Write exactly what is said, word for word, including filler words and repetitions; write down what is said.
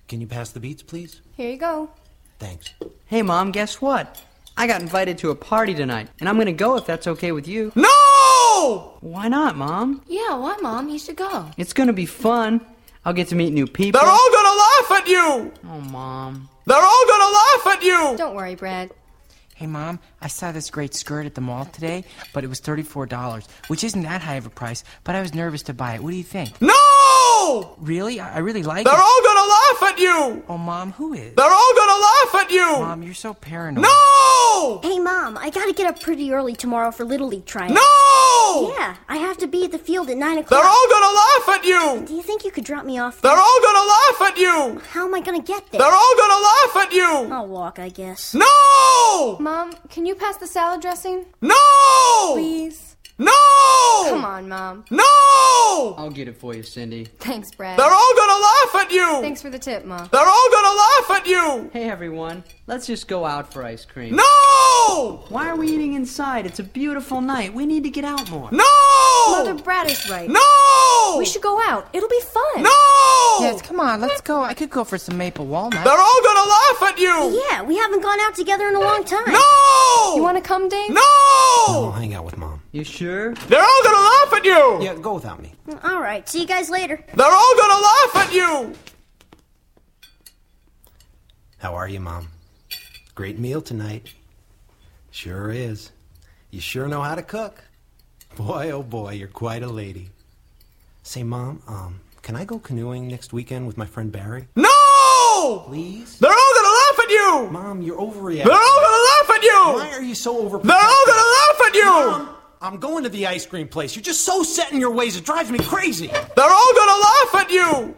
Can you pass the beets, please? Here you go. Thanks. Hey, Mom, guess what? I got invited to a party tonight, and I'm gonna go if that's okay with you. No! Why not, Mom? Yeah, why, Mom? You should go. It's gonna be fun. I'll get to meet new people. They're all gonna laugh at you! Oh, Mom. They're all gonna laugh at you! Don't worry, Brad. Hey, Mom, I saw this great skirt at the mall today, but it was thirty-four dollars, which isn't that high of a price, but I was nervous to buy it. What do you think? No! Really? I I really like They're it. They're all gonna laugh at you! Oh, Mom, who is? They're all gonna laugh at you! Mom, you're so paranoid. No! Hey, Mom, I gotta get up pretty early tomorrow for Little League tryouts. No! Yeah, I have to be at the field at nine o'clock. They're all gonna laugh at you! Do you think you could drop me off? They're all gonna laugh at you! How am I gonna get there? They're all gonna laugh at you! I'll walk, I guess. No! Mom, can you pass the salad dressing? No! Please? No! Come on, Mom. No! I'll get it for you, Cindy. Thanks, Brad. They're all gonna laugh at you! Thanks for the tip, Mom. They're all gonna laugh at you! Hey, everyone. Let's just go out for ice cream. No! Why are we eating inside? It's a beautiful night. We need to get out more. No! Mother Brad is right. No! We should go out. It'll be fun. No! Yes, come on, let's go. I could go for some maple walnuts. They're all gonna laugh at you! Yeah, we haven't gone out together in a long time. No! You want to come, Dave? No! I'll hang out with Mom. You sure? They're all gonna laugh at you! Yeah, go without me. All right, see you guys later. They're all gonna laugh at you! How are you, Mom? Great meal tonight. Sure is. You sure know how to cook. Boy, oh boy, you're quite a lady. Say, Mom, um, can I go canoeing next weekend with my friend Barry? No! Please? They're all gonna laugh at you! Mom, you're overreacting. They're all gonna laugh at you! Why are you so overprotective? They're all gonna laugh at you! Mom, I'm going to the ice cream place. You're just so set in your ways, it drives me crazy. They're all gonna laugh at you!